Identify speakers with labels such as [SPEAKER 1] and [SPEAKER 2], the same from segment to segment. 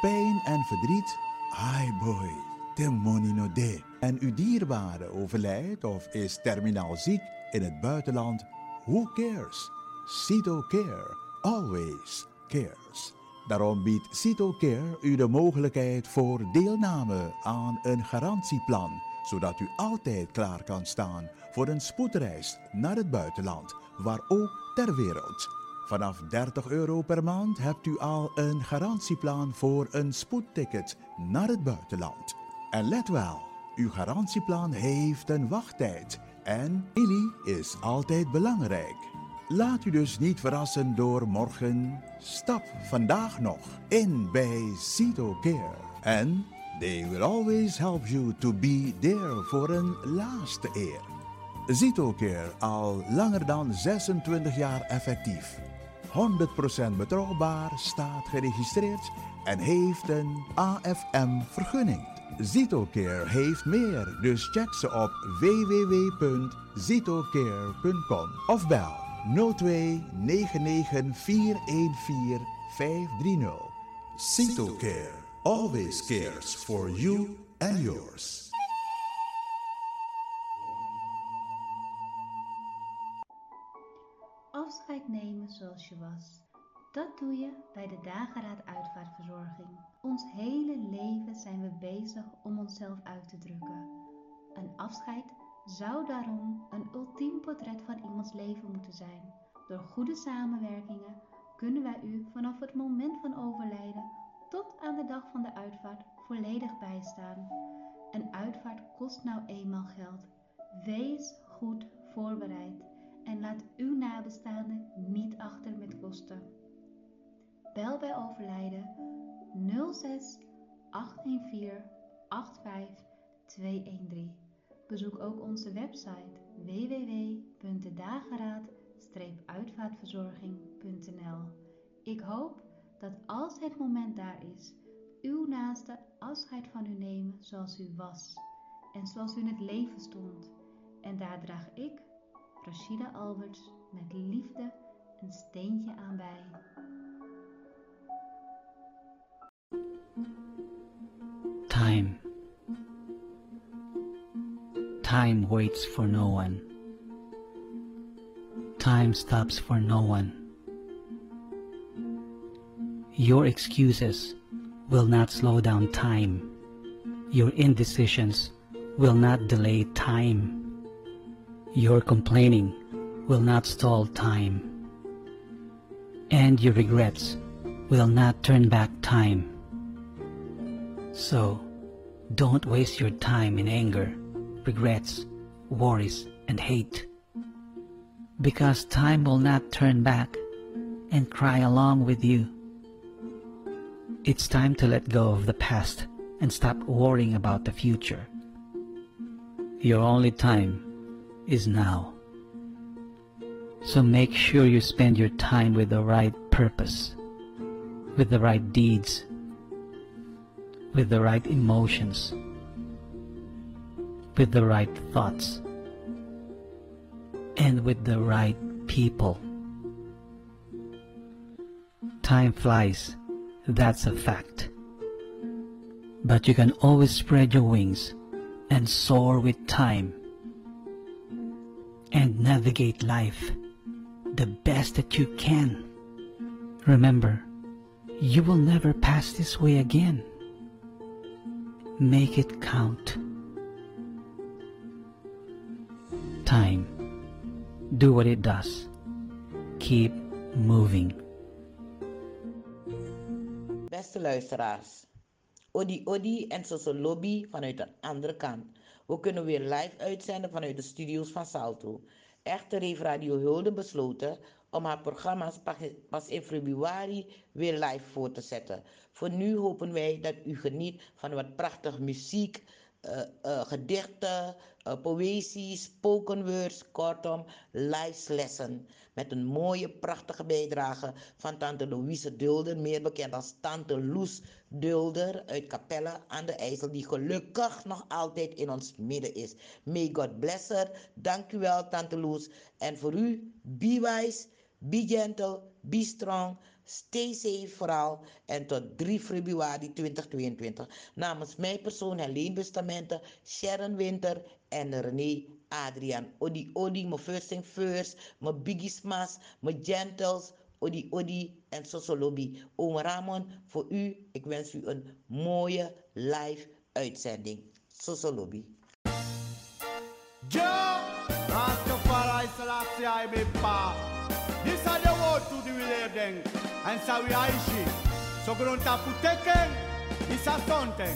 [SPEAKER 1] pijn en verdriet? Ai boy, de money no de. En uw dierbare overlijdt of is terminaal ziek in het buitenland? Who cares? Cito Care always cares. Daarom biedt Cito Care u de mogelijkheid voor deelname aan een garantieplan, zodat u altijd klaar kan staan voor een spoedreis naar het buitenland, waar ook ter wereld. Vanaf €30 per maand hebt u al een garantieplan voor een spoedticket naar het buitenland. En let wel, uw garantieplan heeft een wachttijd en familie is altijd belangrijk. Laat u dus niet verrassen door morgen. Stap vandaag nog in bij Cito Care. En they will always help you to be there voor een laatste eer. Cito Care al langer dan 26 jaar effectief. 100% betrouwbaar, staat geregistreerd en heeft een AFM-vergunning. Cito Care heeft meer, dus check ze op www.citocare.com of bel 02 99 414 530. Cito Care always cares for you and yours.
[SPEAKER 2] Afscheid nemen zoals je was. Dat doe je bij de Dageraad Uitvaartverzorging. Ons hele leven zijn we bezig om onszelf uit te drukken. Een afscheid zou daarom een ultiem portret van iemands leven moeten zijn. Door goede samenwerkingen kunnen wij u vanaf het moment van overlijden tot aan de dag van de uitvaart volledig bijstaan. Een uitvaart kost nou eenmaal geld. Wees goed voorbereid en laat uw nabestaanden niet achter met kosten. Bel bij overlijden 06 814 85 213. Bezoek ook onze website www.dageraad-uitvaartverzorging.nl. Ik hoop dat als het moment daar is, uw naaste afscheid van u nemen zoals u was en zoals u in het leven stond. En daar draag ik, Rashida Alberts, met liefde een steentje aan bij.
[SPEAKER 3] Time. Time waits for no one. Time stops for no one. Your excuses will not slow down time. Your indecisions will not delay time. Your complaining will not stall time. And your regrets will not turn back time. So, don't waste your time in anger, regrets, worries, and hate. Because time will not turn back and cry along with you. It's time to let go of the past and stop worrying about the future. Your only time is now. So make sure you spend your time with the right purpose, with the right deeds, with the right emotions, with the right thoughts, and with the right people. Time flies, that's a fact. But you can always spread your wings and soar with time and navigate life the best that you can. Remember, you will never pass this way again. Make it count. Time. Do what it does. Keep moving.
[SPEAKER 4] Beste luisteraars, Odi Odi en Soso Lobby vanuit een andere kant. We kunnen weer live uitzenden vanuit de studio's van Salto. Echter heeft Radio Hulde besloten om haar programma's pas in februari weer live voor te zetten. Voor nu hopen wij dat u geniet van wat prachtige muziek, gedichten, poëzie, spoken words, kortom, lijfslessen. Met een mooie, prachtige bijdrage van tante Louise Dulder, meer bekend als tante Loes Dulder uit Capelle aan de IJssel, die gelukkig nog altijd in ons midden is. May God bless her. Dank u wel, tante Loes. En voor u, be wise, be gentle, be strong. Stay safe vooral en tot 3 februari 2022. Namens mijn persoon Helene Bustamante, Sharon Winter en René Adriaan. Odi odi, mijn first thing first, mijn biggie smash, mijn gentles, odi odi en sosolobi. Oom Ramon, voor u, ik wens u een mooie live uitzending. Sosolobi.
[SPEAKER 5] Joe, Rastafari Selassie I be pa. This are the word to the living, and so we aishi. So we don't have to take it. This is something.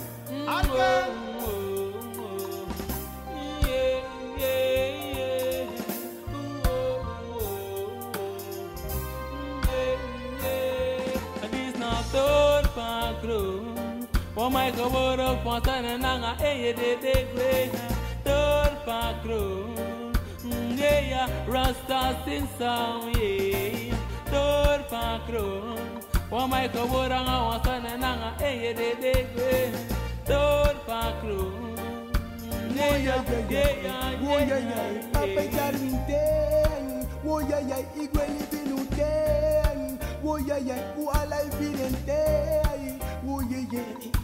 [SPEAKER 6] This not third park room. Oh my God, what a fun and nanga eh de great. Third park room. Yeah, Rasta sing song, yeah. Third park room. Oh my God, what a fun and nanga eh de great. Third park room. Yeah, yeah, yeah, yeah, yeah.
[SPEAKER 5] Papa Jarminteng, wo ya ya igwe ibinuteng, wo ya ya uala ibinenteng, wo ye,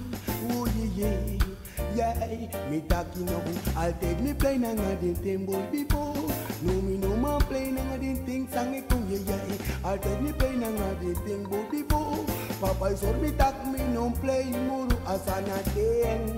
[SPEAKER 5] yeah. Me talking no, I'll take me play nanga den tembo before. No me no man play nanga den thing sang it come yeah. I'll take me play nanga den tembo before. Papa so me tak me no play muru asana ten.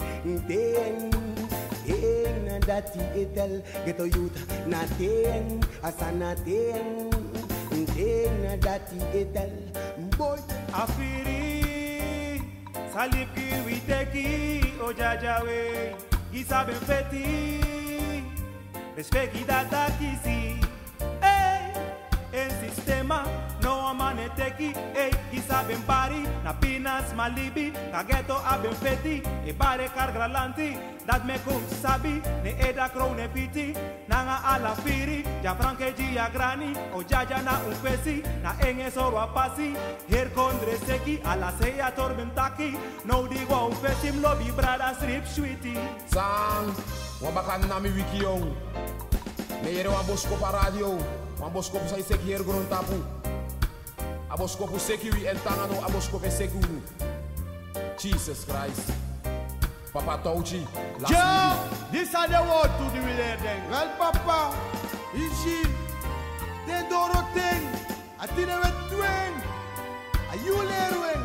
[SPEAKER 5] Na dati etel geto youth na ten asana ten na dati etel boy
[SPEAKER 7] afiri salipki witeki ojajawe isabe feti respecti data kisi en sistema no amane teki isabe mbari na pinas malibi kageto aben feti e bare kargralanti dat me kum sabi ne eda krone piti nanga ala firi ja franke gia grani o jaja na upesi na enge soro apasi her kondre seki ala seya tormentaki no digo upesim lobby brada strip sweetie
[SPEAKER 8] sang wabakan nami wiki yong ne yere wabosko pa radio wabosko sa seki her gron tapu abosko pu seki wi entangano abosko pe sekunu Jesus Christ Papa Touchi,
[SPEAKER 5] Joe, this are the word to the living. Well, Papa, Ishi, the Dorothing, I think I went twin. Are you learning?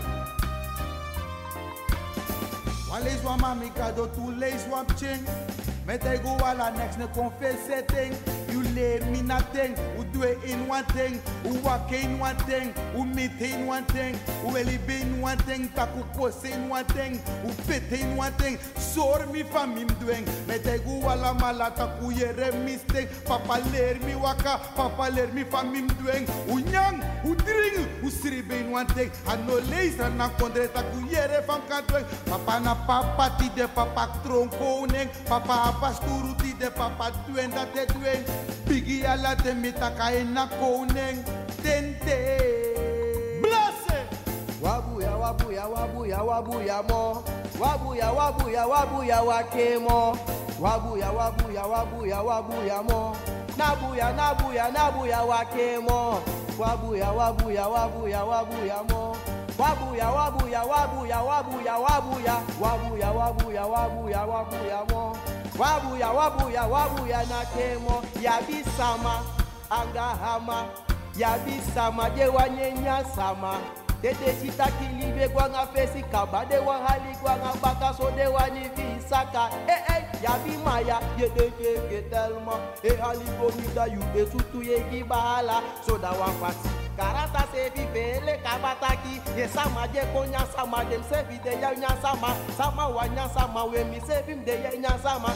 [SPEAKER 5] One lays one mammy kado, two lays one ching. Met I go all the next, no confess thing. You lay me nothing, who do it in one thing, who walk in one thing, who meet in one thing, who live in one thing, taku post in one thing, who fit in one thing. Sor me from him doing. Met I go all the malata, who yere mistake. Papa leer me waka, Papa leer me from him doing. Who young, who drink, who sleep in one thing. And no lace and na kondre taku yere from kadweng. Papa na papa ti de papa tronkoning, papa pasturu ti de papa duen dat te duen. Biggie ala te mitaka ina koning tente. Blessed.
[SPEAKER 9] Wabuya, wabuya, wabuya, wabuya mo. Wabuya, wabuya, wabuya, wakemo. Wabuya, wabuya, wabuya, wabuya mo. Nabuya, nabuya, nabuya, wakemo. Wabuya, wabuya, wabuya, wabuya mo. Wabuya, wabuya, wabuya, wabuya, wabuya. Wabuya, wabuya, wabuya, wabuya mo. Wabuya, wabuya, wabuya, nakemo. Yabisama, angahama. Yabisama, jewanyenya sama. Dede chita kilibe kwa nga fesi kabade wa hali kwa nga baka so de wani visaka yabi maya yede telma hali komida yu esutu ye gibala so da wa fasi karata se vivele kabataki ye sama je konya sama dem se vide ya nya sama wa nya sama we mi se vim de ya nya sama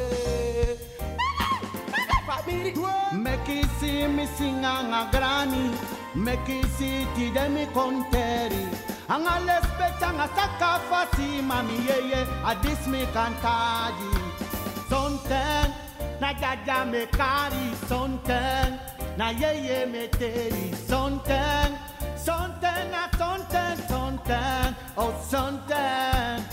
[SPEAKER 5] Make it see me sing a granny. Make it see ti de mi conteri. Anga lespect anga sakafasi mami ye adis me cantaji. Sonten na jaja me kari sonten na ye me teri sonten na sonten oh sonten.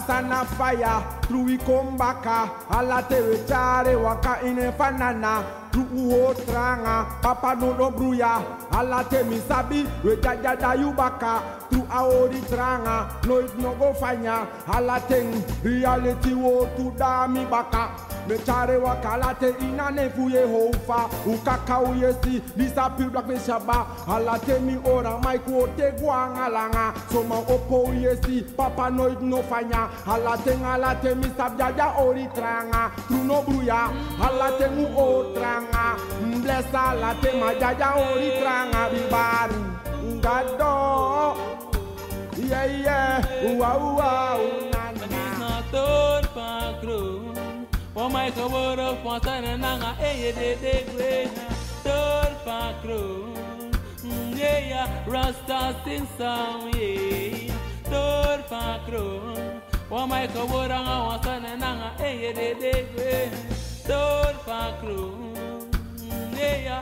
[SPEAKER 10] Asana fire, through we come back. Ala te chare waka ine fanana.
[SPEAKER 9] tru uho tranga, papa no bruya, ala te mi sabi, we jaja da yubaka, tru aori tranga, no it no go fanya, ala ting, reality wo tu da mi baka, me chare wakala te ina ne fuye hofa, ukaka uyesi, disappear black me shaba, ala te mi ora, my te guanga langa, so ma opo uyesi, papa no it no fanya, ala te mi sab jaja ori tranga, tru no bruya, ala te mu o tranga, bless ala te ma jaja ori tranga, bibari, ngado, yeah, wow, na na.
[SPEAKER 6] It's not third park room. Oh my God, of Fontana Nanga, de great third park room. Yeah, Rasta sing song, yeah, third park room. Oh my God, of Fontana Nanga, de great third park room. Yeah.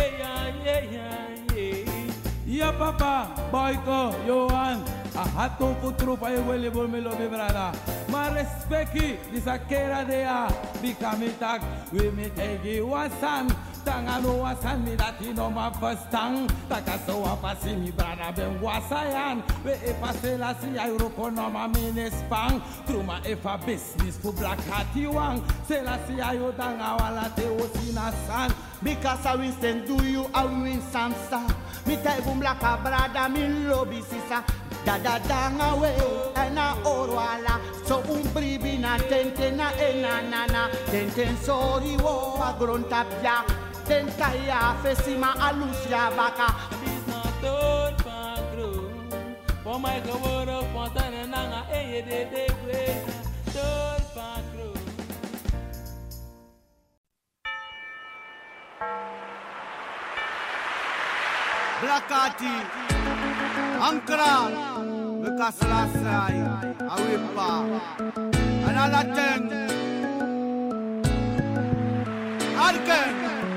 [SPEAKER 10] Yeah, papa, boyko, Johan, a hato futuro pa igual por me lo vibrada. Ma respecti, disakera de a, bikamitak, we me tegi wasan, tangano wasan mi latino ma pastang, takaso wa pasi mi brada ben wasayan, we e pase la si ay roko no ma minespang, truma e fa business fu black hati wang, se la si ayo tanga wala te osinasan.
[SPEAKER 9] Because I will send to you, I will samsa. Me take black a brada, me lobby sisa. Da danga we, na orwala. So bribi na tente na enanana. Tenten sorry wo, a grunta bia. Tenta ya fesima alusia baka.
[SPEAKER 6] It's not third park room. For my cover of Fontana Nanga, de great third park room.
[SPEAKER 9] Blakati, Ankara, Mekaslasai, Awipa, Analaten, Arken.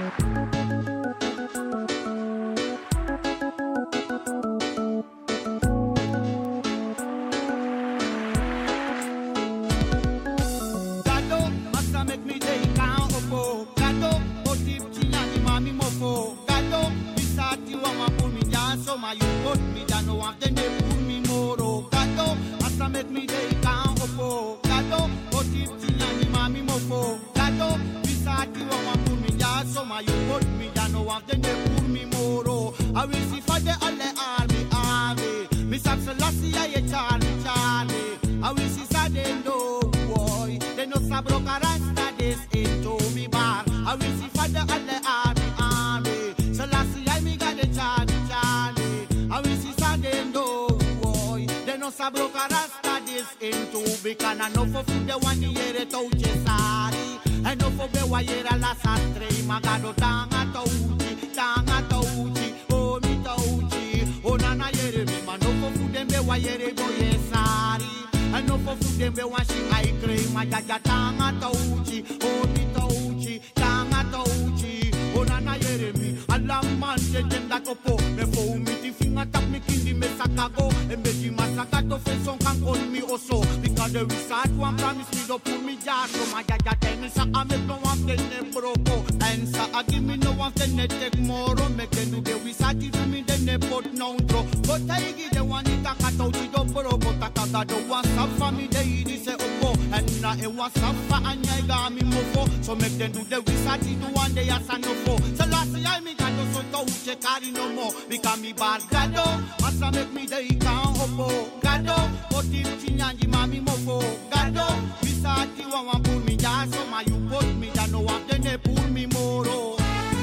[SPEAKER 9] Gado, masa make me day count opo. Gado, otip chinyani mami mofo. Gado, bisati wama pull me down, so my you put me down. No one then they pull me moro. Gado, masa make me day count opo. Gado, otip chinyani mami mofo. Gado, bisati wama pull me down, so my you put me down. No one then they pull me moro. I will see for the army. Miss Absalasi, I Charlie. I will see Sadendo, boy. They no sabroka rasta this into me bar. I will see for the army. So last year me got the Charlie. I will see Sadendo, boy. They no sabroka rasta this into because I know for food the 1 year it touch sari. I know for the wire la satre. Magado tanga touchi. Oh me touchi. Oh nana yere me man no for food them be wire go yesari. I know for food them be washing eye cream. My jaja tanga touchi. Oh me touchi. Tanga touchi. Oh nana yere me. Alam man them that opo. Me for me the finger tap me kindi me sakago. E me di masakato fe son can call me also. Because the resort one promise me to pull me jar. So my jaja tell me sa I make no one ten broko. And sa I give me no one ten take more. Make them do the resort give me then they put no draw. But I give the one it a touchi do broko. Takata do one sub for me they di say opo. And na e one sub for anya ga me mofo. So make them do the resort do one day as no for. So last year me got no so touch carry no more. Because me bad gado. Masa make me day count opo. Gado. Otip chinyanji mami mofo. Gado. Bisati wa pull me down. So my you put me down. No one then they pull me moro.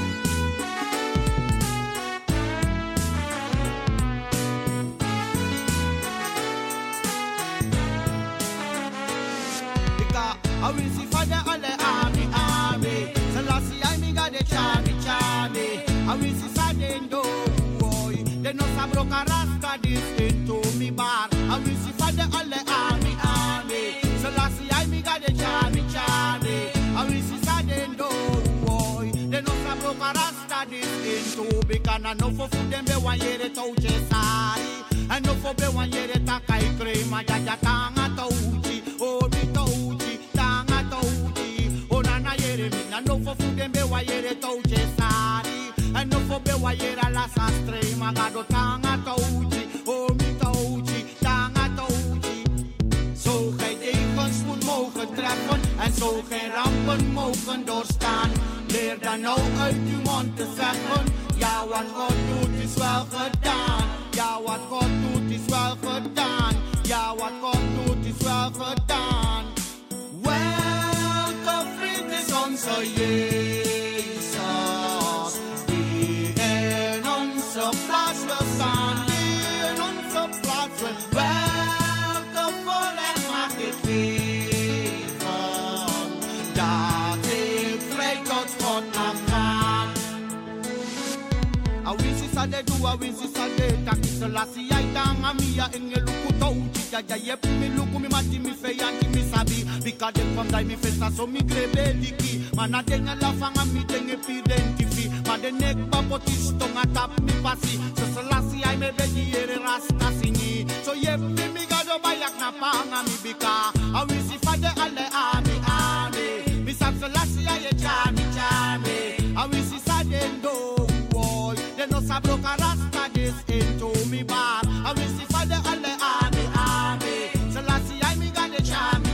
[SPEAKER 9] Because I will see for the army. So last year me got the Charlie. I will see Sadendo, boy. They no sabroka rasta this into me bar. I will see for the army. So last year me got the Charlie. I will see Sadendo, boy. They no sabroka rasta this into because I know for food them be 1 year touch sari. I know for be 1 year takai cream. I jaja tanga touchi, oh me touchi, tanga touchi. Oh nana yere me.
[SPEAKER 11] I know for food and be why you touch sari. I know for be why you la sastre. Magado tanga touchi, oh mi touchi, tanga touchi. Zo gij tegens moet mogen treffen en zo geen rampen mogen doorstaan. Leer dan nou uit uw mond te zeggen, ja wat God doet is wel gedaan. Ja wat God doet is wel gedaan. Ja wat God doet is wel gedaan. Welke vriend is onze Jezus, die in onze plaats wil staan, die in onze plaats wil. Welke voorrecht mag ik geven, dat ik vrij tot God mag gaan. Awinsi sade du, awinsi sade taki selasi ya itanga miya enge luku touchi jaja yep mi luku mi mati mi feyanti mi sabi bika dem from dai mi festa so mi grebe diki mana denga la fanga mi denge identifi ma de nek papotis tonga tap mi pasi so selasi ya me beji ere rasta singi so yep mi gado bayak na panga mi bika awinsi fade ale ami mi sab selasi ya ye chami awinsi sade ndo they no sabro karasta this into me bar. I will see for the alle army. So last year I me got the charmy.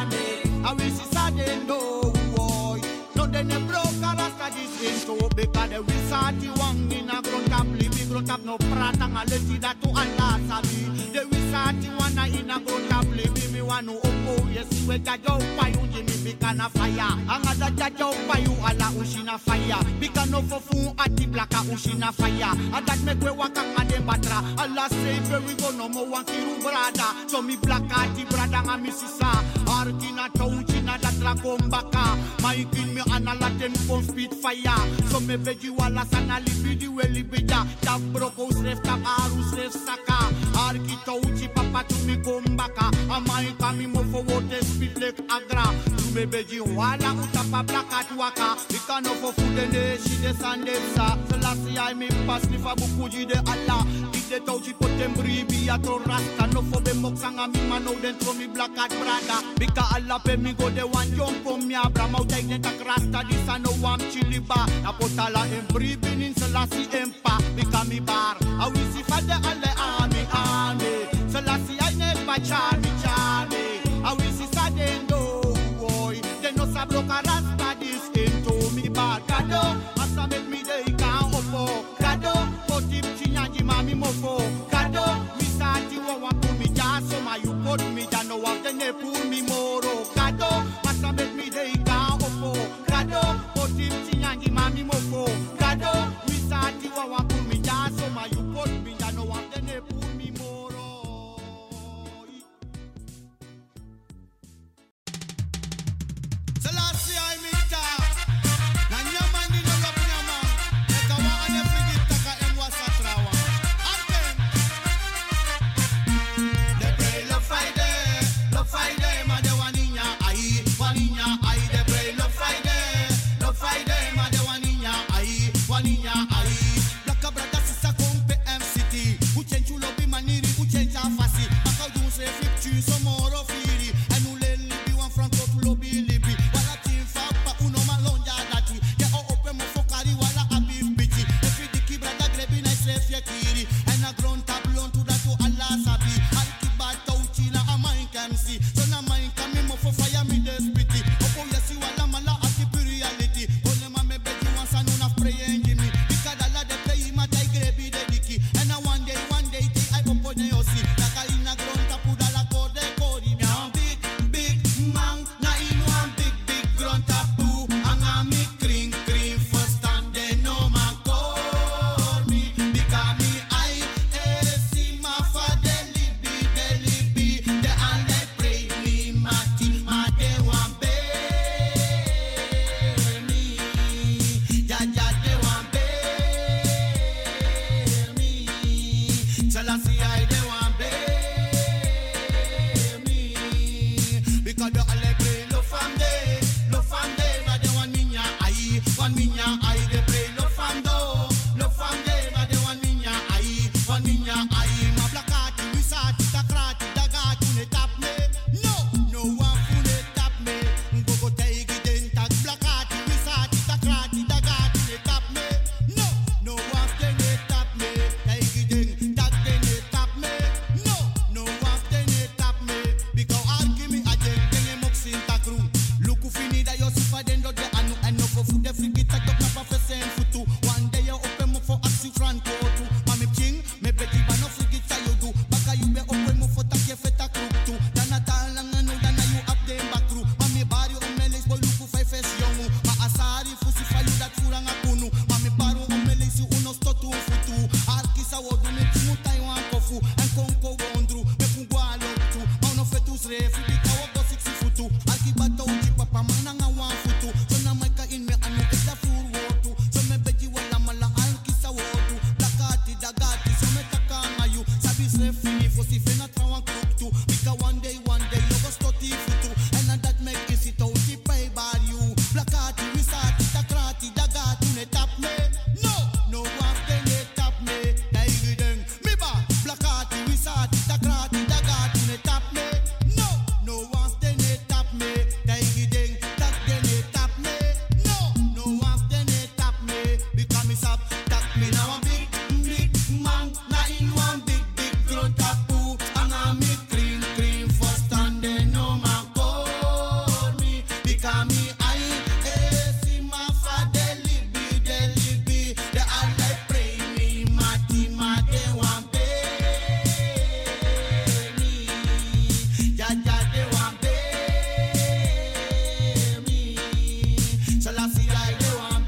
[SPEAKER 11] I will see Saturday no boy. No they no bro karasta this into because the wisati wang in a grown up libi grown up no prata ngaleti that to Allah sabi. The wisati wana in a grown up libi me wanu opo yes we jajo payu jimi bikana fire. Angada jajo payu ala ushina fire. Bikano fofu ati blaka ushina fire. And that make we waka ngade batra. Allah say we go no mo wankiru brada. So mi blaka ati brada nga mi sisa. Arkina touchina dat la kombaka. Maikin me anala ten kon speed fire. So me veji wala sana libidi we libida. Tap broko sref tap aru sref saka. Arki touchi papa tu mi kombaka. Amai kami mo forward speed like agra. Tu me veji wala utapa blaka tuaka. Bikano for food and she descended sa. Selasi I me pass ni fa bukuji de Allah. Ide touchi potembri bi ato rasta. No for be moksanga mi mano dentro mi black at brada. Bika Allah pe mi go de one jump on mi abra. Mau take den tak rasta di sano wam chili ba. Apotala embri binin selasi empa. Bika mi bar. Awisi fade alle ami. Selasi I ne pa charmi. Awisi sade no boy. De no sablo karasta dis into mi bar. Kado asa make me de ika opo. Kado potip chinyanji mami mofo. Kado misati wa pu mi ja so ma you put me ja no wa tene pu mi moro. Kado asa make me de ika opo. Kado potip chinyanji mami mofo. Kado misati wa pu mi ja so ma you put me ja no wa tene pu mi moro. Selasi I mita. I wotu. Mami ching, me beti ba no frigit sa you do. Baka you be opwe mo fota ke feta kruk tu. Dana talangan no dana you up dem bakru. Mami bari omelis boy luku fai fes yongu. Ma asari fusi fayu dat furang akunu. Mami baro omelis uno stotu futu. Arkisa wodu me timu Taiwan kofu. En konko wondru, me kungwa lotu. Ma no fetus refu, bika wogo 60 futu. Arki bato uchi papa mananga wan futu. So na maika in me anu eda fur wotu. So me beji wala mala arkisa wodu. Blakati dagati, so me takanga you. Sabi refini, fosi fena trawan kruk tu. Bika one day yogo stoti futu. And that make you sit out the pay bar you. Blakati, wisati, takrati, dagati, ne tap me. No one can ne tap me. Daigideng, mi ba. Blakati, wisati, takrati, dagati, ne tap me. No one can ne tap me. Daigideng, tak de ne tap me. No one can ne tap me. Because me sap, tak me now a big man. Na in one big grown tapu. And I me cream for standing no man call me. Because me I see my father libi. They all like pray me. Mati they want pay me. Ja they want pay me. So la see like they want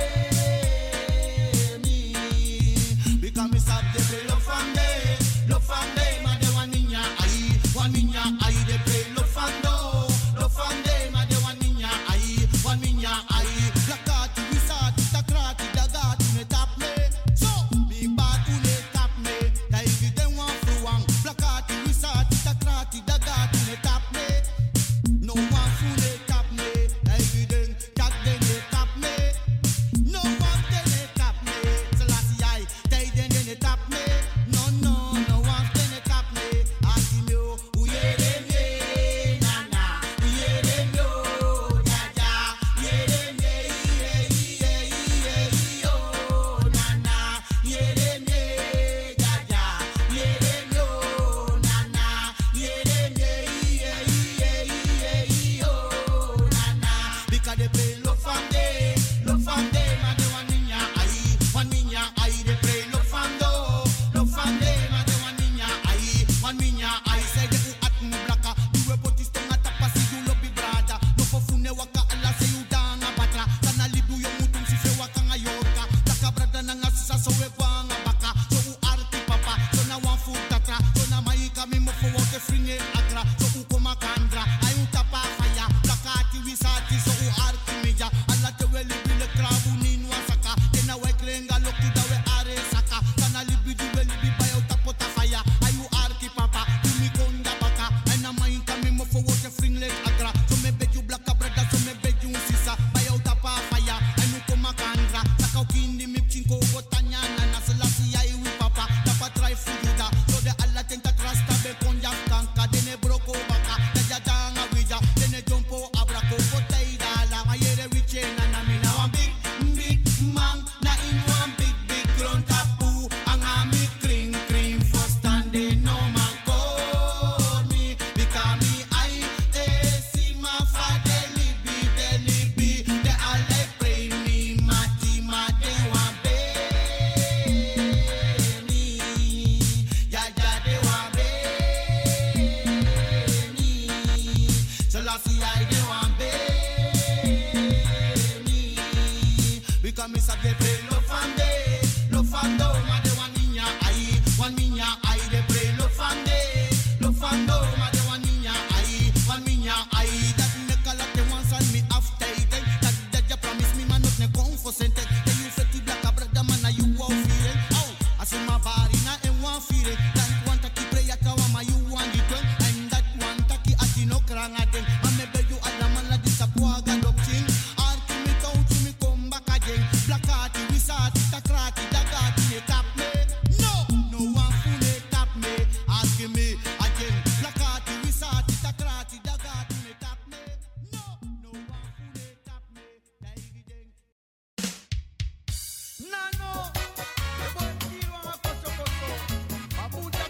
[SPEAKER 11] pay me. Because me sab they play love fande, ma de one niña ay they play love fande, ma de one niña ay. Blakati, wisati, takrati, dagati, ne tap me. So me bad who ne tap me. Daigi dem wan fruang. Blakati, wisati, takrati, dagati, ne tap me. No one fu ne tap me. Daigi dem tak de ne tap me. No one de ne tap me. Selassie I, they de ne tap me. No one de ne tap me. Asi me o, uye dem ye, nana. Uye dem yo, jaja. Ye dem ye, yo, nana. Ye dem ye, jaja. Ye dem yo, nana. Ye dem ye, yo, nana. Because they play love fande, ma de one niña ay, they play love fande, ma de one niña ay, say de u at mu blaka, du we potiste ngata pasi du lobi brada, no fo fune waka ala se u danga batra, sana libu yo mutum si fe waka ngayoka, taka brada na ngasusa so we banga baka, so u arti papa, so na wan fu tatra, so na maika mi mo fo wote fringe agra, so u koma kandra, ay u tapa faya, blakati wisati, so u arti meja, ala te we libi le krabu ninu asaka, tena we krenga loku da we are saka, sana libi du we libi bayo tapota faya, ay u arti papa, tu mi konda baka, ay na maika mi mo fo wote fringe agra, so me beju blaka brada, so me beju sisa, bayo tapa faya, ay nu koma kandra, saka ukindi mi chinko botanya na Selassie ay wi papa, tapa try fujuda, so de alla tenta trasta be konja kanka, dene broko baka, daja danga wija, dene jumpo abrako potay dala, ayere wiche na mi na one big man, na in one big grown tapu, anga mi cream for standing no man call me, because me I see my father libi, they all like pray me, mati they want pay me, jaja they want pay me, Selassie I they want pay me, because me sab they play love fando, ma de one niña ay, they play love fando, ma de one niña ay, that make a lot they want send me after it, that you promise me man not ne confusent, then you feti black brother man you wow feeling, oh, I see my body na en one feeling, that want to keep play at ma you want it done, and that want to keep at no kranga den, ma me be you adaman la disappoaga doctrine, arti me count me come back again, blakati wisati takrati dagati ne tap me, no one fu ne tap me, ask me again, blakati wisati takrati dagati ne tap me, no one fu ne tap me, daigideng. Nano, e boy tiro a koso, apunta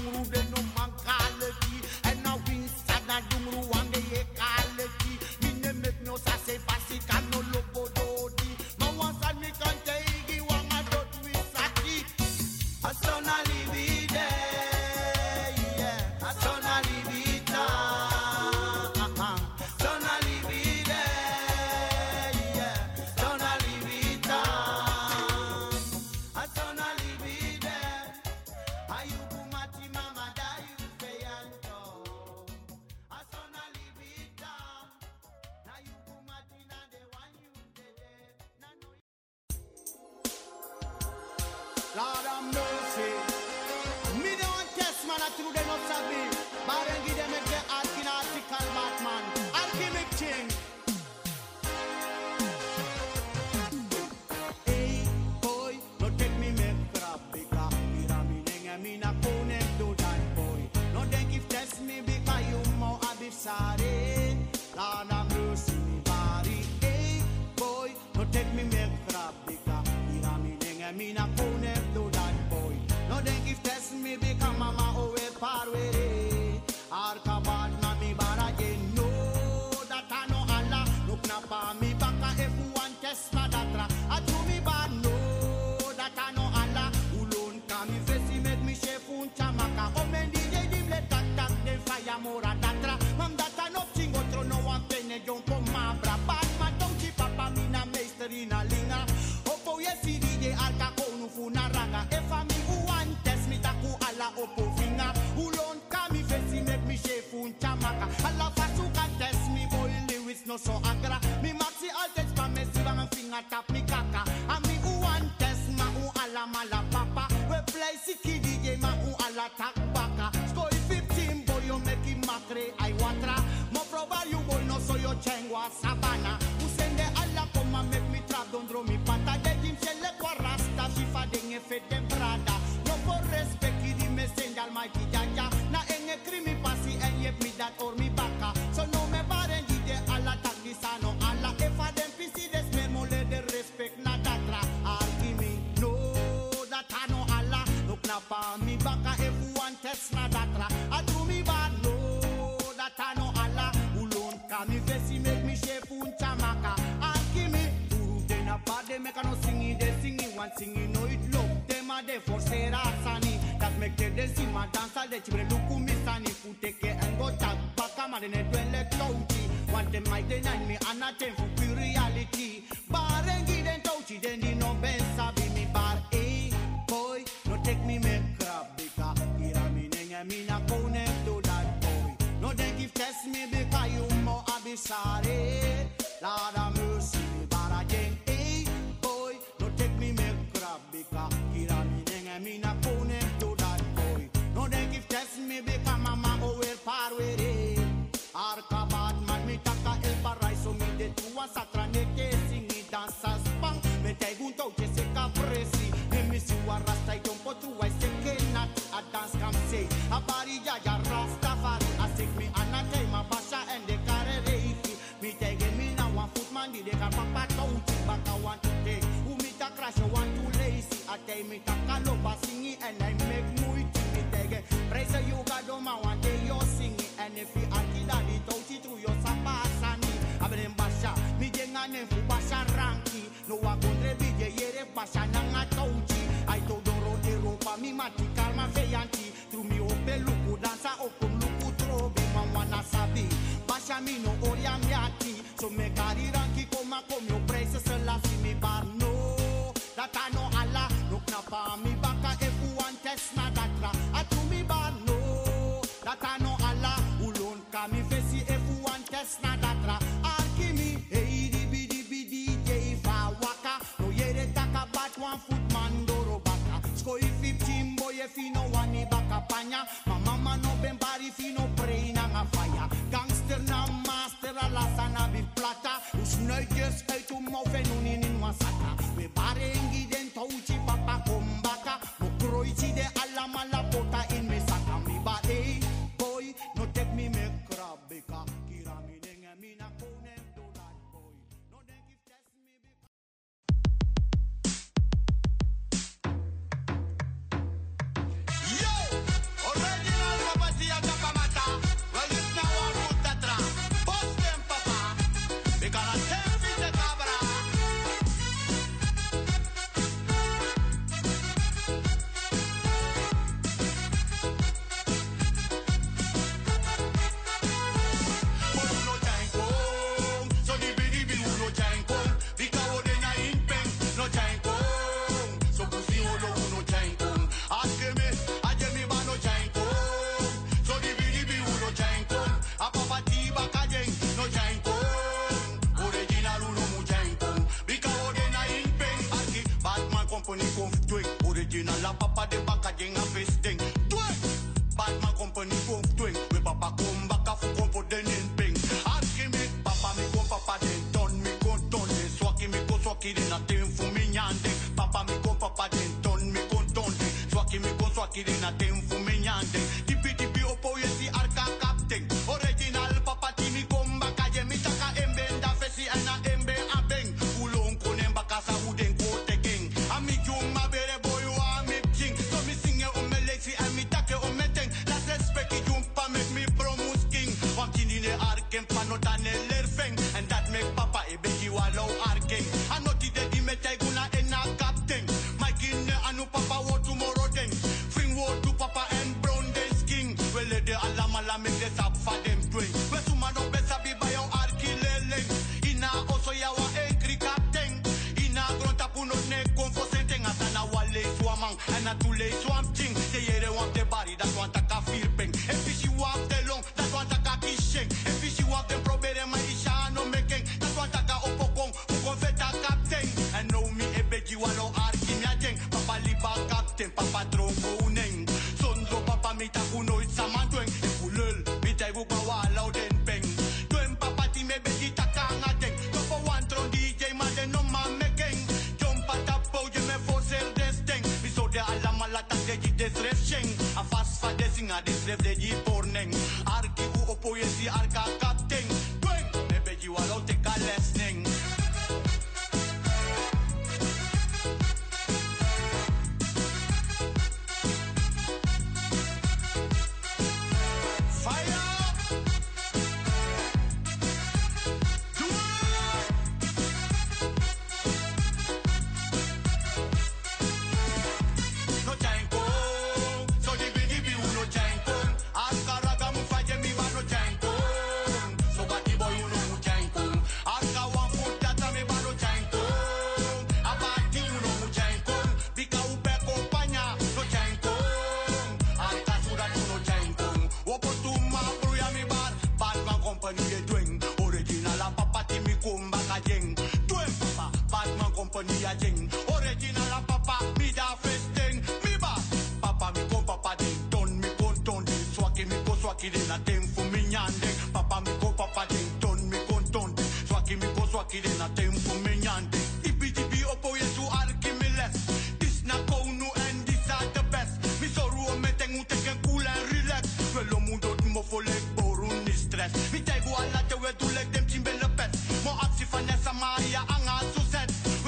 [SPEAKER 11] dungru de no mankaleki. En na win sana dungru wange ye kaleki. Mine make no sa se pasi kano lobo dodi. Ma wansan mi kan teigi wanga dot wisaki. Asona libide, yeah. Asona libita, asona libide, yeah. Asona libita, asona libide. Ayubu mati mama dayu feyanto. Asona libita, na yubu mati na de wanyu dede. Na no. Lord have mercy. Me don't test man at through the not sabi. Barengi dem make the arkin article Batman. Alchemic king. Hey boy, no take me make crap bika. Ira me nenga me na connect to that boy. No denk if test me bika you mo abisare. Lord have mercy me body. Hey boy, no take me make crap bika. Ira me nenga me na connect to that boy. No denk if test me become mama owe parwere. Arka bad mami baraje no that I know Allah. Look na pa mi baka if you want test na datra. I do me bad no that I know Allah. Ulon kami fesi make me chef un chamaka. O mendi de dimle tak tak de fire mora datra. Mam that I know ting otro no one pene jump on mabra. Bad man don't keep papa mi na meister in a linga. Opo yesi DJ arka konu funa raga. If I me who want test me taku ala opo finger. Ulon kami fesi make me chef un chamaka. Allah fasu can test me boy Lewis no so agra. Me maxi altes pa me si bang finger tap me kaka. And me who want test ma who ala mala papa. We play siki DJ ma who ala tak baka. Score 15 boy you make him makre I watra. Mo probal you boy no so yo chengwa sabana. Who send the Allah come and make me trap don't draw me pata. De him shelle kwa rasta shifa denge fet dem brada. No for respect di me send almighty jaja. Na enge krimi pasi en yep me that or me baka. So no me baren di de Allah tak di sano Allah. If I dem pisi des me mole de respect na datra. Argi me no that I know Allah. Look na pa mi baka if you want test na datra. I do me bad no that I know Allah. Ulon kami fesi make me shape un chamaka. Argi me de na pa de make no singi de singi one singi no it look. Dem a de for serasani. That make the decima dance al de chibre luku misani. Futeke and go tag baka ma de ne dwele cloudy. Want them my de nine me anatem for pure reality. Barengi den touchy den di no ben sabi me bar eh boy. No take me make crap bika. Ira me nenga me na connect to that boy. No they give test me bika you mo abisare. Lord have mercy me barajen eh boy. No take me make crap bika. Ira me nenga me na connect to that boy. No they give test me bika mama over parwere. Arka bad man me taka el paraiso me de tua satra ne que singi dansa spang. Me te gunto que se capresi. Me misi warasta y jumpo trua y se que nat a dance come say. A bari ya ya rastafari. A sek me anatema basha and de kare reiki. Me te ge me na one foot man di de kar papa touchi baka want to take. Who me ta crash you want to lazy. A te me taka loba singi and I make muiti. Me te ge praise you God ma one day you singi. And if you anti daddy touchy through your sapasani. Abren basha mi jenga ne fu basha ranki. No wa kondre bije yere basha nanga touchy. I told Doro Europa mi mati karma feyanti. Through me ope luku dansa open luku trobe mamwana sabi. Basha mi no oriamiati. So me kari ranki koma kom yo praise selasi mi bar no. That I know Allah look na pa mi baka if you want test na datra. Atu mi bar no. That I know Allah ulon kami fesi if you want test na datra. Arki mi hey di bidi bidi jay fa waka. No yere taka bat one foot man doro baka. Skoi 15 boy if you no wani baka panya. Ma mama no bembari if you no pray na nga fire. Gangster na master alasana bi plata. Usnuitjes uit om mouw en unin in wasata. We barengi den touchi papa kombaka. Mo kroichi de alla mala pota in me saka. Mi ba eh boy no take me make crab bika. Kira mi denga mi na kone do that boy. No denk if test me bika. Yo, alright. tempo menyande. Tipi opo yesi arka captain. Original papa timi komba kaje mitaka embe nda fesi ana embe abeng. Ulong konem bakasa uden kote king. Ami juma bere boy wa mi king. So mi singe o me lazy and mi take o me teng. Las respect jumpa make me promus king. Wamkini ne arken panotane lerfeng. And that make papa e begi walo arken. Anoti de di me teguna ena captain. My king anu papa wo tomorrow den. Fring wo to papa and brown den skin. Well de alamala make this up for them twin. Well sumano besa bi by your arkileleng. Ina also yawa enkri captain. Ina gronta puno ne confosenteng. Asana wale swamang. Ana tule swam ching. They yere want the body that want a kafir peng. And fishy walk the long that want a kaki sheng. And fishy walk the probere my isha no making. That want a ka opokong. Who confeta captain. And know me e beji walo arki miajeng. Papa liba captain. Papa trongo uneng. Sonzo papa mita kuno isamandweng. E kulul. Mita ibu bawala den peng. Duen papa ti me beji takanga deng. Topo one tron DJ made no mamekeng. Jumpa tapo je me fosel desteng. Miso de alamala tak de desrefsheng. A fast fa desinga desref de ji porneng. Arki u opo yesi arka captain. Duen me beji walo te kalesneng. Original papa, mi da festing, mi ba. Papa mi kon papa den ton, mi kon ton den. Swaki mi ko swaki den a tempo mi nyandeng. Papa mi ko papa den ton, mi kon ton den. Swaki mi ko swaki den a tempo mi nyandeng. Tipi opo yesu arki mi les. This na kounu and this are the best. Mi soru o meteng u teken cool and relax. Wel o mundo mo folek borun ni stress. Mi tegu ala te we du lek dem chimbe le pet. Mo aksi fanessa maria anga suset.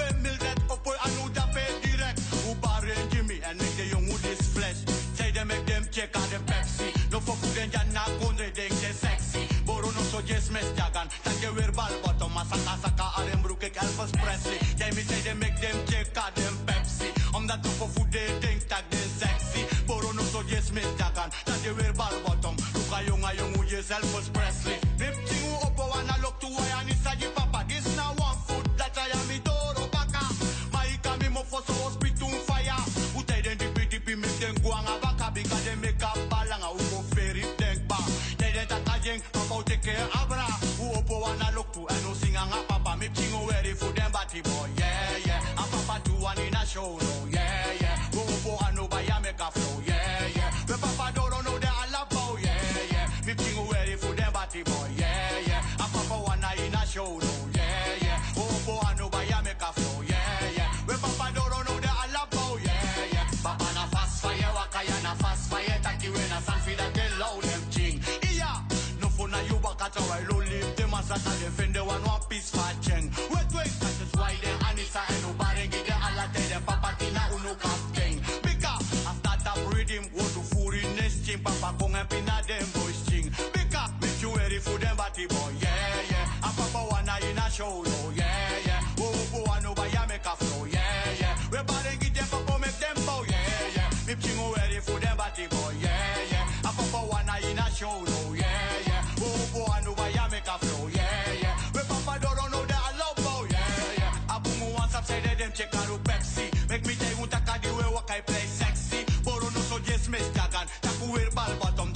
[SPEAKER 11] Check out the Pepsi. No for food and jana kondre deng de sexy. Boro no so just mess jagan. Tanke verbal bottom masaka saka arem broek ek Elvis Presley. Jij me say they make them check out them Pepsi. Omdat no for food they denk tag den sexy. Boro no so just mess jagan. Tanke verbal bottom. Luka yonga yongu yes Elvis Presley. Rip tingu opo wana look to why ani saji papa. This na one food that I am idoro baka. Maika mi mo for so hospital fire. Utai den dipi make them guanga baka because they make up balanga uko feri denk ba. They den takajeng papa uteke abra. Uopo wana look to and no singanga papa me chingo ready for them body boy. Yeah yeah. And papa do one in a show no. Yeah yeah. Uopo anu baya make a flow. Yeah yeah. The papa don't know the alabo. Yeah yeah. Me chingo ready for them body boy. Yeah yeah. And papa wanna in a show no. Yeah yeah. Uopo anu baya make a flow. Yeah yeah. The papa don't know the alabo. Yeah yeah. Papa na fast fire wakaya na fast fire. Taki we na san fi that they low them ching. Yeah. No for na you back at our low live them as a defend the one piece for cheng. Wait that is why they anisa and nobody get the alate the papa tina uno captain. Bika after that breeding what to food in nest ching papa kong and pina them boys ching. Bika make you ready for them body boy. Yeah yeah. And papa wanna in a show no. Yeah yeah. Oh no buy make a flow. Yeah yeah. We body get them papa make them bow. Yeah yeah. Me chingo ready for them body boy. Yeah yeah. And papa wanna in a show no. Yeah yeah. Oh no buy make a flow. Yeah yeah. We papa don't know that I love bow. Yeah yeah. Abungu once up say them check out Pepsi. Make me tell you taka di way walk I play sexy. Boro no so just miss jagan. Taku wear ball bottom.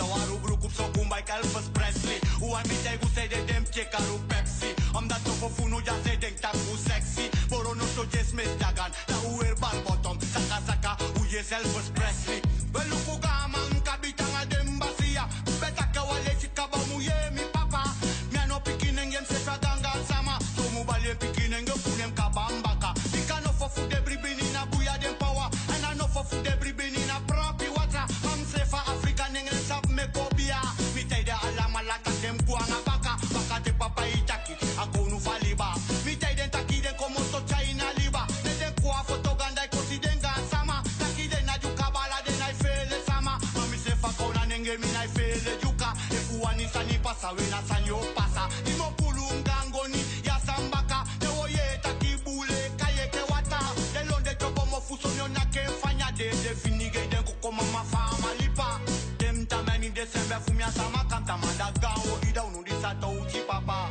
[SPEAKER 11] finge mi na fele juka. Efu wani sani pasa we na sanyo pasa. Imo pulungangoni ya sambaka. Te oye takibule kaye ke wata. De londe jobo mo fusonyo na ke fanya de finige de kukoma mafama lipa. Dem tamani December fumia sama kanta mandagawo ida unudisa touchi papa.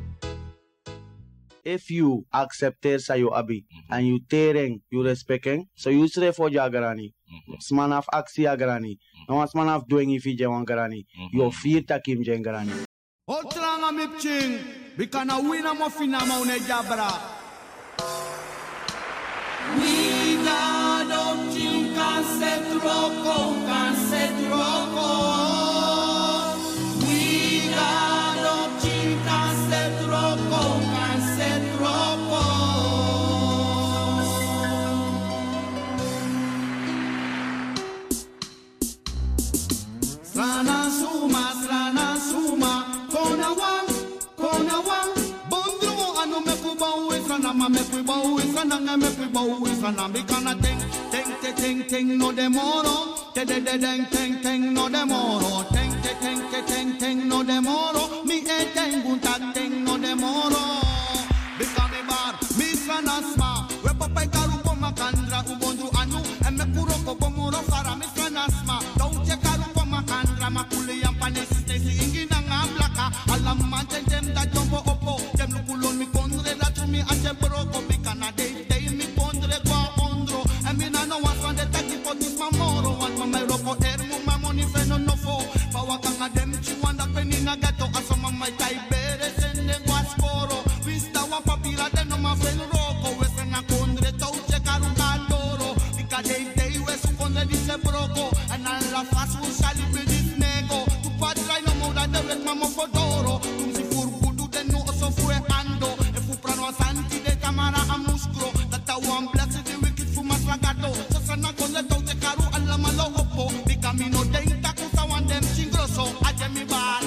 [SPEAKER 12] If you accepte sa yo abi and you tereng you respecting so you sre for jagarani sman af aksi agarani no sman af doing if je wan garani yo fear takim jengarani
[SPEAKER 11] Otranga mipching bikana wina mofina maune jabra Wina dom ching cancet roko Wina dom ching cancet roko Strana suma, kona wang, bondru anu mekuba uisana, ma mekuba uisana, nga mekuba uisana, bikana ting no demoro, te ting no demoro, ting no demoro, mi gunta ting no demoro, bikame bar, mi stranasma, we papai karupo makandra, ubondru anu, emekuroko bomoro fara, mi stranasma, douche karupo makandra, makule yampanes, ingi na ngablaka, alam dem da jombo opo, dem lukulon mi kondre da tumi ate broko, bikana day mi kondre kwa ondro, emina no wasan de taki potis mamoro, wan mamay roko ermu mamoni feno nofo, pawakanga dem chiwanda penina gato, asoma may taibere sende guasporo, vista wa papira de no ma fen roko, wesena kondre touche karungadoro, bika day wesu kondre dice broko, anala fasu sali pedis nego, tu patrai no moda de red mamo fodoro, tum si furbudu de no oso fue ando, e fu prano santi de camara a muscro, data one blessed the wicked fu masragato, sasana kondre touche karu alla malo opo, di camino de intakusa wan dem chingroso, ajemi bal.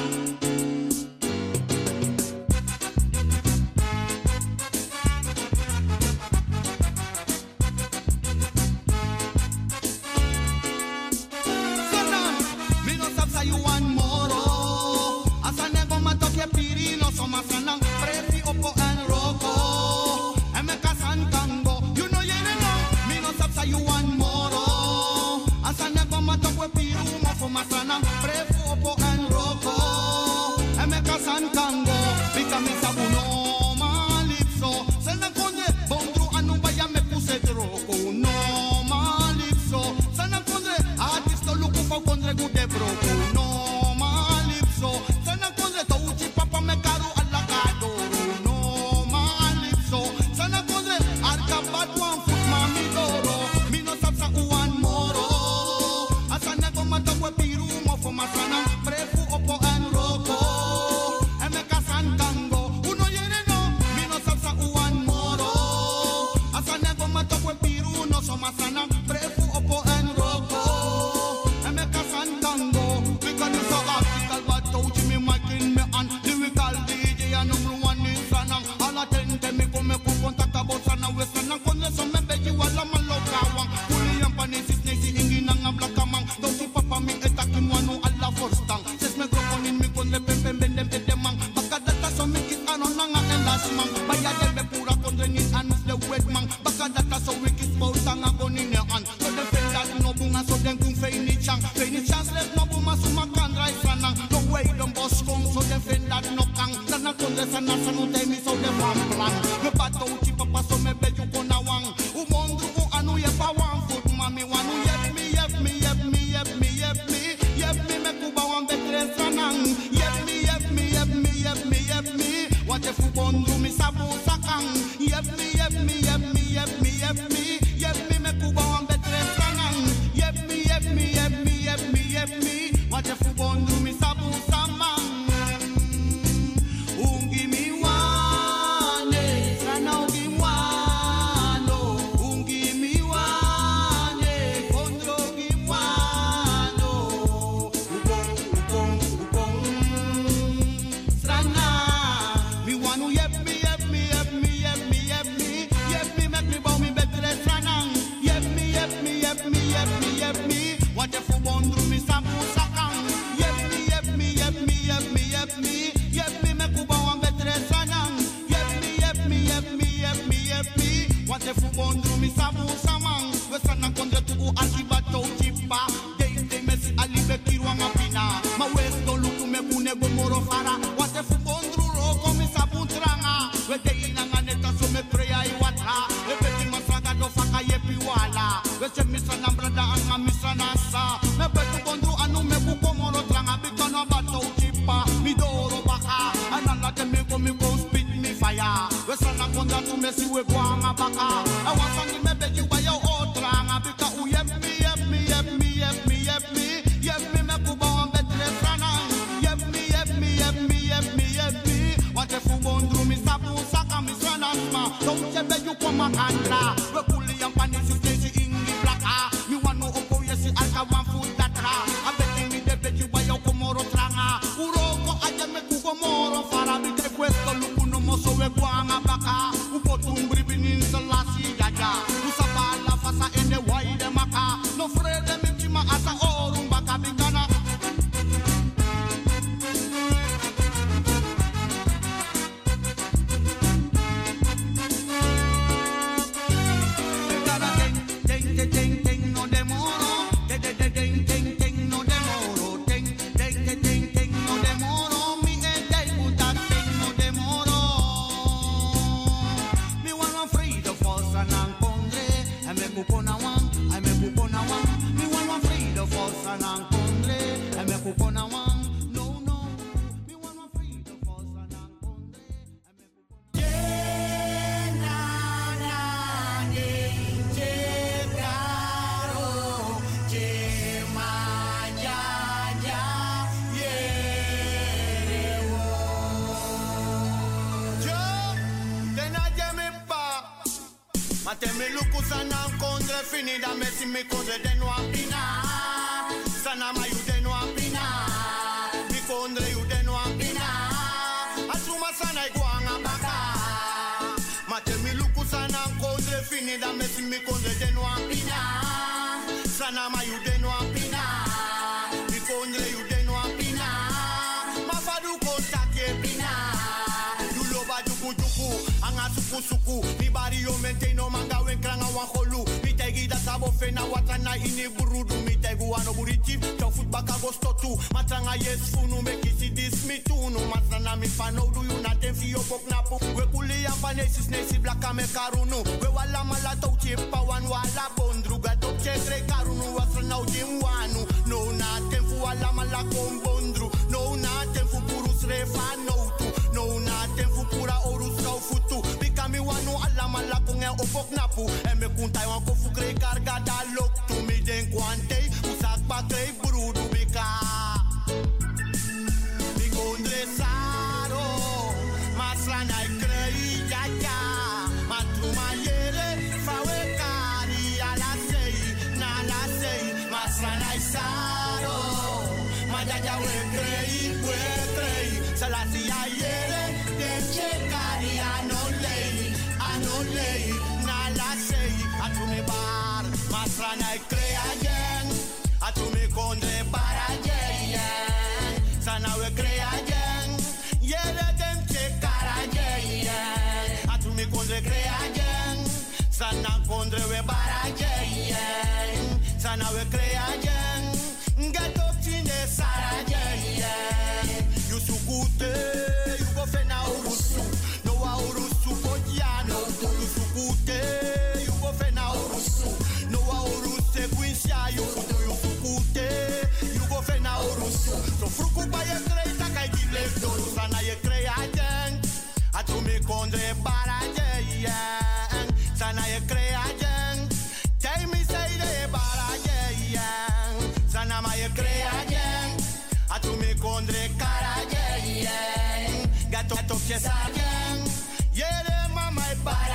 [SPEAKER 11] You want more? Asane goma toke pirino so masana prefi opo and roko. Emeka san kango, you know me no sapsa you want more? Asane goma toke piru mo so masana prefi opo and roko. Emeka san kango, bikami sabuno malipso. Sena konde bondru anu baya me puse roko no malipso. Sena konde artisto luku pa konde gude broko. Masana, prefu opo en roko. Emeka san tango. Because you so article but touch me making me an lyrical DJ and number one in Sanang. All attend me come ku contact about Sanang we Sanang konle so me beji wala maloka wang. Kuli yang panesis nesi ingi nang ablakamang. Touch papa mi etakim wanu alla forstang. Ses me grokonin mi konle pempem bendem edemang. Baka data so me kit anon nanga elasmang. Baya dembe pura konle ni anus the wedmang. Baka data so we kit pautang agonin ya an. So the friend that no bunga so den kung feini chance left no buma suma kan rai sanang. No way don't boss kong so the friend that no kang. Sana konle sana sanu temi so the one plan. Me bato uchi papa so me beju kona wang. Umondru u anu ye pa wang foot mami wanu yep me me kuba wan betre sanang. Yep me what if ubondru mi sabu sakang. Yep me me kuba wan betre sanang. Yep me what if ubondru mi sabu samang. Ungi mi wane sana ungi wano. Ungi mi wane bondru ungi wano. Ubong sana mi wanu yep me me see we guanga baka. I want to give me beg you by your old tranga because you help me, help me, help me, help me, help me, help me me kuba on betre strana. Help me, help me, help me, help me, help me. What if you bondru mi sabu saka mi strana ma? Don't you beg you come and handla. We kuli yang panis you stay ingi blaka. Me want no oko yesi alka one foot tatra. I bet me de beg you by your komoro tranga. Uroko aja me kukomoro fara mi te questo luku no mo so we guanga baka. Upotumbri binin salasi jaja. Usabala fasa ende waide maka. No frede mi kima asa orum baka bikana.
[SPEAKER 13] Matemi luku sana kondre fini da mesi mi kondre de no apina. Sana ma yu de no apina. Mi kondre yu de no apina. Asuma sana iguanga baka. Matemi luku sana kondre fini da mesi mi kondre de no apina. Sana ma yu de no apina. Mi kondre yu de no apina. Mafadu kontake pina. You loba juku juku. Anga suku suku. Bari yo mente no manga wen kranga wan kholu mi tegi da sabo fena watana ini burudu mi tegu ano buriti to futbaka gostotu matanga yes funu me kisi dis mi tunu matana mi fano do you not en fi opok napu we kuli ya panesis nesi blaka me karunu we wala mala to chipa wan wala bondru ga to chetre karunu wasna ujimwanu no na ten fu wala mala kon bondru no na ten fu purus refano tu no na ten fu pura orus no futu bikami wanu mala kung e opok napu e me kuntai wan ko fukre karga da lok tu mi den kwante usak pa krei burudu bika bikondre saro maslana krei jaja matruma yere fawe kari ala sei na la sei maslana saro majaja we krei salasi ayere den chekari anolei lei na la sei a tu me bar masrana crea yen a tu me kondre para yen sana we crea yen yele dem che cara yen a tu me kondre crea yen sana kondre we para yen sana we crea yen gato tine sara yen you sukute you go fena urusu no wa urusu podiano Sukute, you go fena urusu. No wa uruse kuisha you sukute, you go fena urusu. So fruku pa ye krei takai dile doru sana ye krei ajen. Atu mi kondre para jen, sana ye krei ajen. Tell me say de para jen, sana ma ye krei ajen. Atu mi kondre cara jen, gato gato chesa jen. Yere mama e para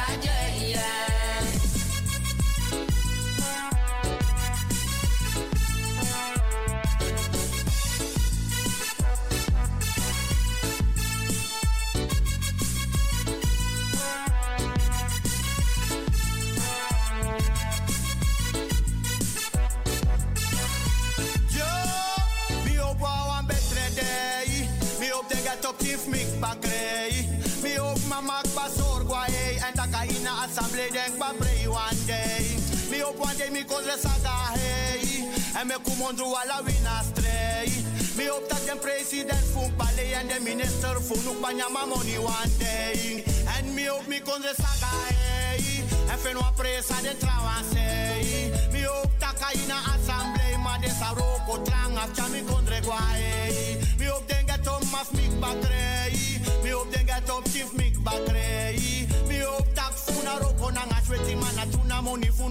[SPEAKER 13] me hope mama pasor guay and takaina assembly denk ba pray one day me hope one day me kondre saga hey and me kumondru wala wina stray me hope that them president funk bale and the minister funuk banyama money one day and me hope me kondre saga hey and fe no presa de trawanse me hope takaina assembly ma de saroko trang af chami kondre guay me hope den get on maf mik bakray me hope they get up chief Mick Bakray. Me hope tak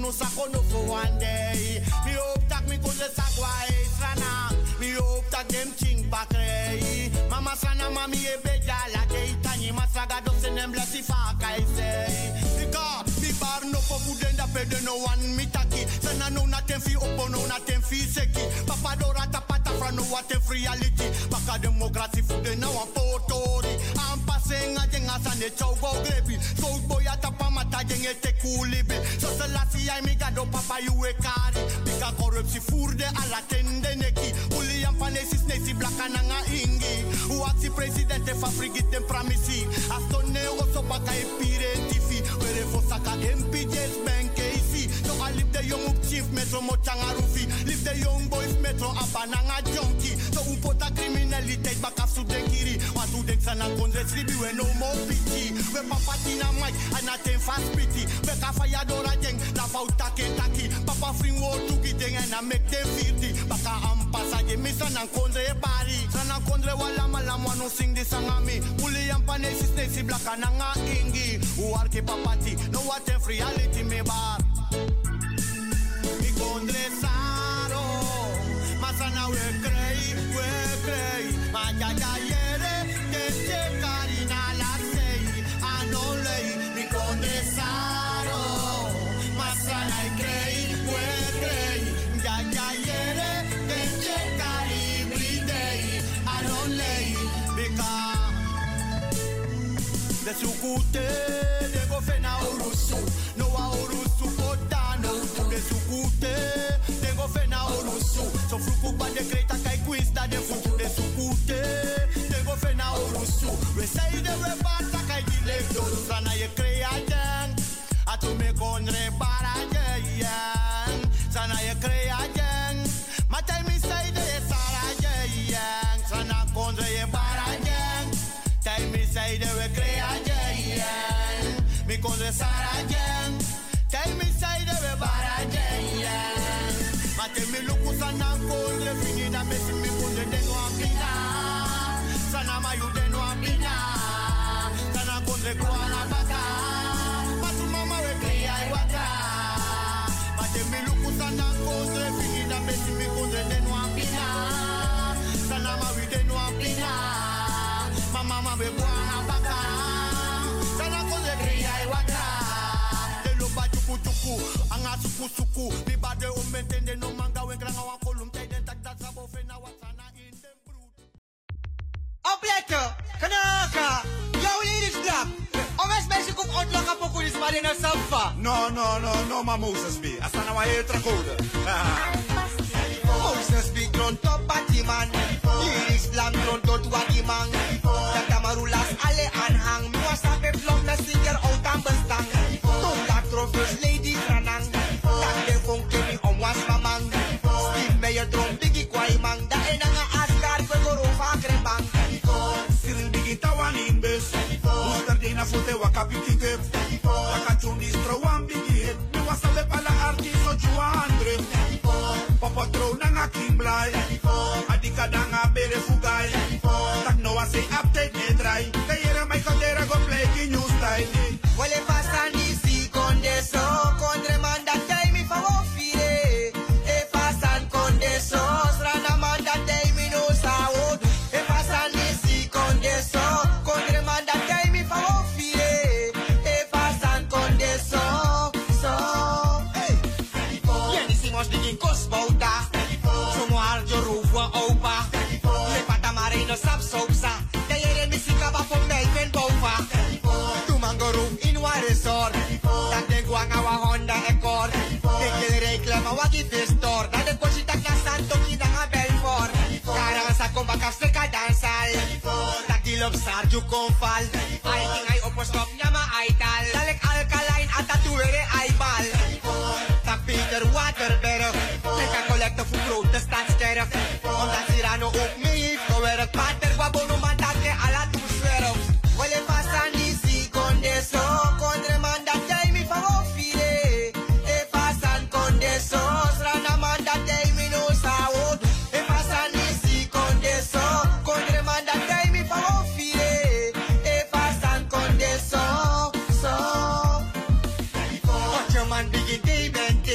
[SPEAKER 11] no sako no for one day. Me hope that me could sakwa strana. Me hope that them ching bakre. Mama sana mami e beja la ke itani masaga do se nem blessi fa kai say. Because me bar no for budenda pede no one me taki. Sana no na ten fi opo no na ten fi seki. Papa do rata pata fra no what if reality. Baka democracy fude na one potori. Am passing a jenga sane chow go grepi. So boy atapa mata jenge te kulibi. So se la si ai mi gado papa you e kari. Bika corruption furde ala tende neki. Uli am panesis nesi blaka nanga ingi. Uaksi presidente fa frigite pramisi. Astone oso baka e pire tifi. Were fo saka MPJs ben KC. So I live the young up chief metro mo changarufi. Live the young boys metro abananga junkie. So upota criminality baka sudekiri. Watu denk sana konze slibi we no more pity. We papa tina mic and aten fast pity. Beka fire dora jeng la fau take taki. Papa fring wo tuki jeng and I make them feel the. Baka ampasa je misa nan konze e bari. Sana konze wala malam wano sing the song ami. Uli yampane si blaka nanga ingi. Uarke papati no what if reality me bar. Mi konde saro. Masana we krei. Majaja yere. Tete karina la sei. Anolei. Mi konde saro. Masana krei. Jaja yere. Tete kari bridei. Anolei. Bika. De sukute. De go fena urusu. No a urusu potano. De sukute. De go fena urusu. So fruku ba de kreta kai quiz da de fuku de sukute. De go fena urusu. We say de we bata kai di le do. Sana ye crea jang. Atu me konre para jang. Sana ye crea jang. Matai mi say de sara jang. Sana konre ye para jang. Tai mi say de we crea jang. Mi konre sara jang. Tai mi say de we para jang. Mate mi luku sana konre fini na mesi mi konre de no apina. Sana mayu de no apina. Sana konre kuana baka. Matu mama we crea iwata. Mate mi luku sana konre fini na mesi mi konre de no apina. Sana mayu de no apina. Mama we kuana baka. Sana konre crea iwata. De lo ba chuku anga suku. Mi bade umentende no manga we granga wa kolum teden tak tak sabo fena watana in dem brood.
[SPEAKER 14] Opletten, kanaka, jouw hier is klap. Om eens mensen komt ontlokken voor kulis maar in een salva.
[SPEAKER 15] No, maar Moses B. Asana wa hetra code.
[SPEAKER 14] Moses B. Grond top batiman. Hier is slam grond tot wadiman. Dat amarulas alle aanhang. Moasa pe vlog na singer out aan bestang. Tom dat trofeus lady granang. Tak de fonke mi om was mamang. Steve Meyer drum biggie kwai mang. Da ena nga askar kwe goro fa krembang.
[SPEAKER 15] Cyril bigi tawan in bes. Booster dina fute wakapi kikep. Wakachun distro wan bigi hit. Mi wasabe pala artist o juandre. Papa tro nanga kimblai. Adika danga bere fugay. Tak no wase update ne dry. Kayera mai kondera go play ki new style.
[SPEAKER 14] Wale pasan disi kondeso. Kondre manda tay mi favofire. E pasan kondeso. Strana manda tay mi no saud. E pasan disi kondeso. Kondre manda tay mi favofire. E pasan kondeso. So. Hey. Yan isimos diging kosbauta. Sumo arjo ruwa opa. Le pata marino sap sopsa. Dayere misika ba pom day pen bofa. Tumangoro in wa resort. Tak de guanga wa Honda Accord. Tek reclama wa gifestor. Da de cosita na santo kida nga Belfort. Karang sa kumbaka se ka dansal. Tak dilog sarju konfal. Ay ingay opostop nya ma aital. Dalek alkaline at atuere ay bal. Tak Peter water better. Teka collector fu protestant sterf. Omdat sirano ook mee verwerkt. Pater wa bono mandat ke ala tu swero. Wale pasan disi kondeso. Kondre mandat jay mi favofire. E pasan kondeso. Strana mandat jay mi no saud. E pasan disi kondeso. Kondre mandat jay mi favofire. E pasan kondeso. So. Watch your man begin day bend.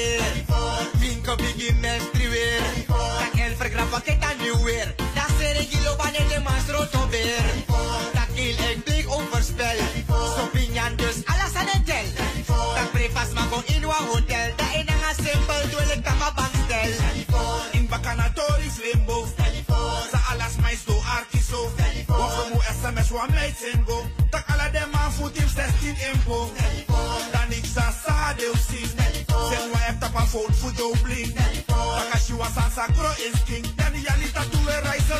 [SPEAKER 14] weer. Dat zijn de kiloban en de maasroto weer. Dat kiel ik blik overspel. Sopinjan dus alles aan het tel. Dat prefas maar gewoon in een hotel. Dat in een simpel doe ik kama bankstel.
[SPEAKER 15] In Bacanatori Flimbo. Sa alas mais do arkiso. Over mo SMS wa mij tengo. Tak ala dem man voet in 16 impo. Dan ik sa deu sim. Sen wa efta pa phone voor dobling. Tak as you was sansa kro is king. Dan die janita to a rise